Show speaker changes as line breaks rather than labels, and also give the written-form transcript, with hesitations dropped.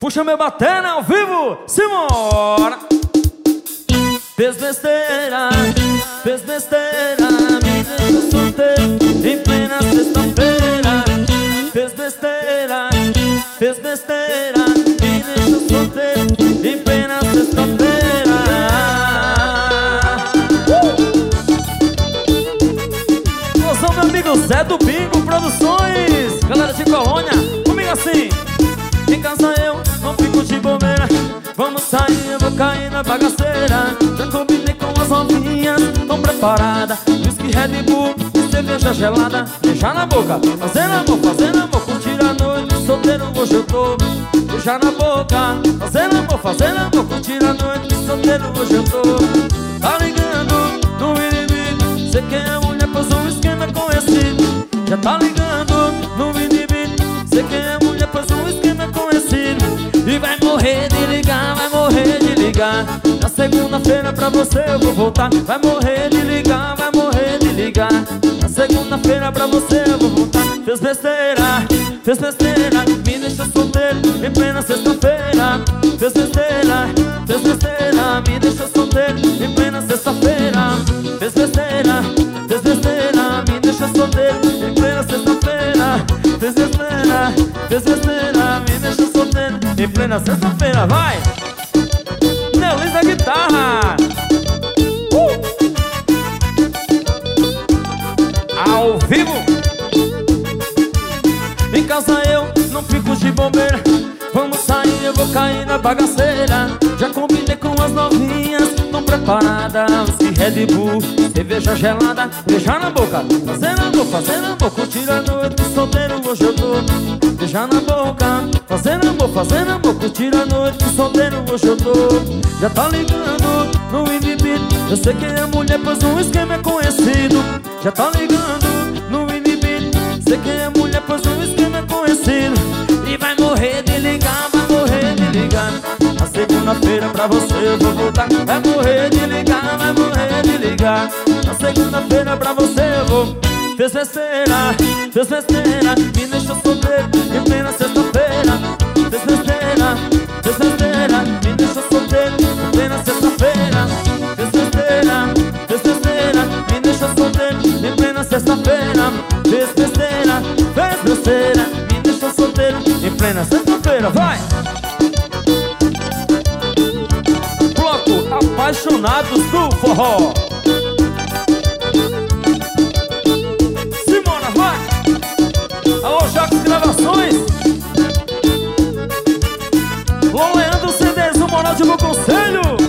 Puxa meu batera ao vivo, simbora! Fez besteira, me deixou solteiro em plena sexta-feira. Fez besteira, me deixou solteiro em plena sexta-feira. Sou meu amigo Zé do Bingo Produções, galera de Colônia, comigo assim. Em casa eu não fico de bobeira, vamos sair, eu vou cair na bagaceira. Já combinei com as novinhas, tão preparada. Whisky, Red Bull e cerveja gelada. Beijar na boca, fazendo amor, curtir a noite. Solteiro hoje eu tô, beijar na boca. Fazendo amor, curtir a noite. Solteiro hoje eu tô. Tá ligando no inimigo, cê que é mulher, pois um esquema conhecido. Já tá ligando no inimigo, cê que é mulher, pois um esquema conhecido. E vai morrer de ligar, vai morrer de ligar. Na segunda-feira pra você eu vou voltar. Vai morrer de ligar, vai morrer de ligar. Na segunda-feira pra você eu vou voltar. Fez besteira, me deixou solteiro em plena sexta-feira. Fez besteira, me deixou solteiro em plena sexta-feira. Fez besteira, me deixou solteiro em plena sexta-feira. Fez besteira, me deixou solteiro em plena sexta-feira. Vai! Neulis na guitarra! Ao vivo! Em casa eu não fico de bobeira, vamos sair, eu vou cair na bagaceira. Já combinei com as novinhas, tão preparadas. Whisky, Red Bull, cerveja gelada. Beijar na boca, fazendo amor, curtir a noite. Solteiro hoje eu tô. Beijar na boca, fazendo amor, curtir a noite. Solteiro hoje eu tô. Já tá ligando no inibido, eu sei que é mulher, pois um esquema é conhecido. Já tá ligando no inibido, sei que é mulher, pois um esquema é conhecido. E vai morrer de ligar, vai morrer de ligar. Na segunda-feira pra você eu vou voltar. Vai morrer de ligar, vai morrer de ligar. Na segunda-feira pra você eu vou. Fez besteira, me deixou solteiro em plena sexta-feira. Fez besteira, me deixou solteiro em plena sexta-feira. Fez besteira, me deixou solteiro em plena sexta-feira. Fez besteira, me deixou solteiro em plena sexta-feira. Vai! Bloco Apaixonados do Forró. Alô, Jacques Gravações. Alô, Leandro CDs, o Moral de Bom Conselho.